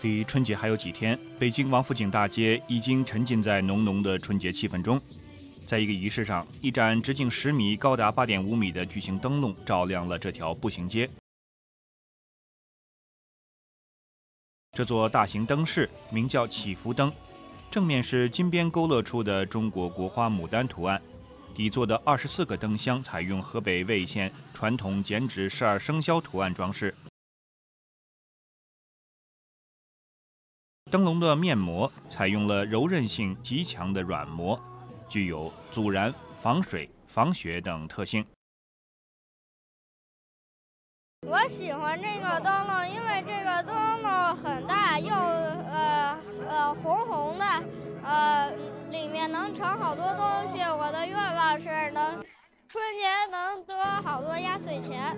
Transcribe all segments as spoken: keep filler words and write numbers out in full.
离春节还有几天，北京王府井大街已经沉浸在浓浓的春节气氛中。在一个仪式上，一盏直径十米、高达八点五米的巨型灯笼照亮了这条步行街。这座大型灯饰名叫祈福灯，正面是金边勾勒出的中国国花牡丹图案，底座的二十四个灯箱采用河北魏县传统剪纸十二生肖图案装饰。灯笼的面膜采用了柔韧性极强的软膜，具有阻燃、防水、防雪等特性。 我喜欢这个灯笼，因为这个灯笼很大，又呃呃红红的，呃里面能盛好多东西。我的愿望是能春节能得好多压岁钱。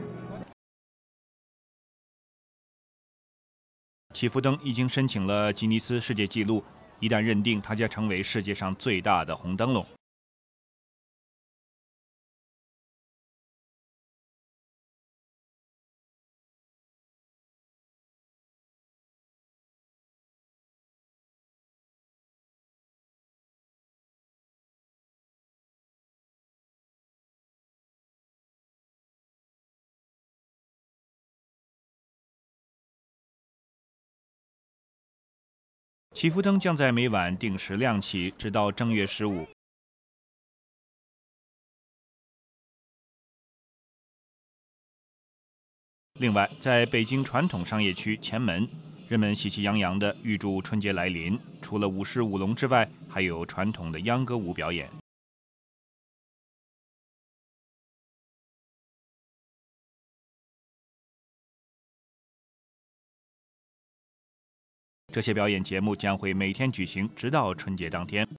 祈福灯已经申请了吉尼斯世界纪录，一旦认定，它将成为世界上最大的红灯笼。祈福灯将在每晚定时亮起，直到正月十五。另外，在北京传统商业区前门，人们喜气洋洋地预祝春节来临。除了舞狮舞龙之外，还有传统的秧歌舞表演。这些表演节目将会每天举行，直到春节当天。